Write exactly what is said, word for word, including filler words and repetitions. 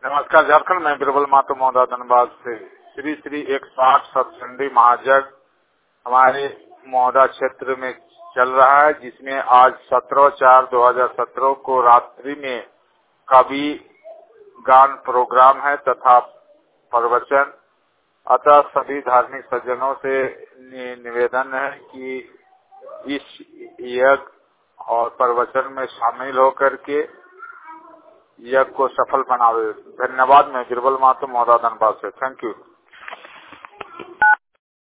नमस्कार। झारखंड में बीरबल महतो महोदय धनबाद से श्री श्री एक सौ आठ सतचंडी महायज्ञ हमारे महोदय क्षेत्र में चल रहा है, जिसमें आज सत्रह चार दो हजार सत्रह को रात्रि में कवि गान प्रोग्राम है तथा प्रवचन। अतः सभी धार्मिक सज्जनों से निवेदन है कि इस यज्ञ और प्रवचन में शामिल होकर के यज्ञ को सफल बनावे। धन्यवाद। मैं बीरबल महतो महोदय धनबाद से। Thank you.